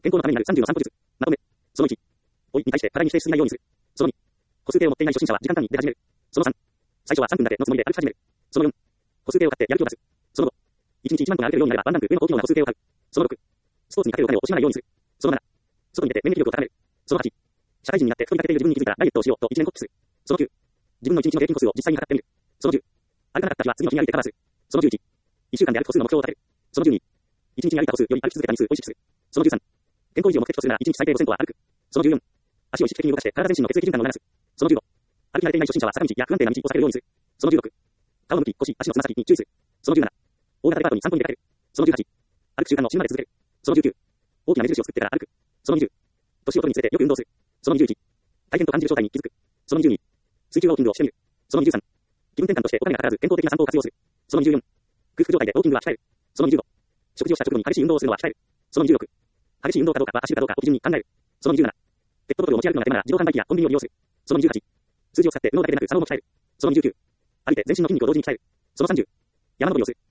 健康のためになる30の散歩術。まとめ。その1。老いに対して体に否定しすぎないようにする。その2。歩数計を持っていない初心者は時間単位で始める。その3。最初は3分だけのつもりで歩き始める。その4。歩数計を買ってやる気を出す。その5。1日1万歩歩けるようになればワンランク上の高機能な歩数計を買う。その6。スポーツにかけるお金を惜しまないようにする。その7。外に出て免疫力を高める。その8。社会人になって太りかけている自分に気づいたらダイエットをしようと1年コップする。その9。自分の1日の平均歩数を実際に測ってみる。その10。歩かなかった日は次の日に歩いてカバーする。その11。1週間で歩く歩数の目標を立てる。その12。1日に歩いた歩数より歩き続けた日数を意識する。その13。健康維持を目的とするなら1日最低5セントは歩く。その14。足を意識的に動かして体全身の血液循環を促す。その15。歩き慣れていない初心者は坂道や不安定な道を避けるようにする。その16。顔の向き、腰、足のつま先に注意する。その17。大型デパートに散歩に出かける。その18。歩く習慣を死ぬまで続ける。その19。大きな目印を作ってから歩く。その20。年を取るにつれてよく運動する。その21。大変と感じる正体に気づく。その22。水中ウォーキングをしてみる。その23。気分転換としてお金がかからず健康的な散歩を活用する。その24。空腹状態でウォーキングは控える。その25。食事をした直後に激しい運動をするのは控える。その26。激しい運動かどうかは走るかどうかを基準に考える。その27。ペットボトルを持ち歩くのが手間なら自動販売機やコンビニを利用する。その28。数字を使って運動だけでなく作動も鍛える。その29。歩いて全身の筋肉を同時に鍛える。その30。山登りをする。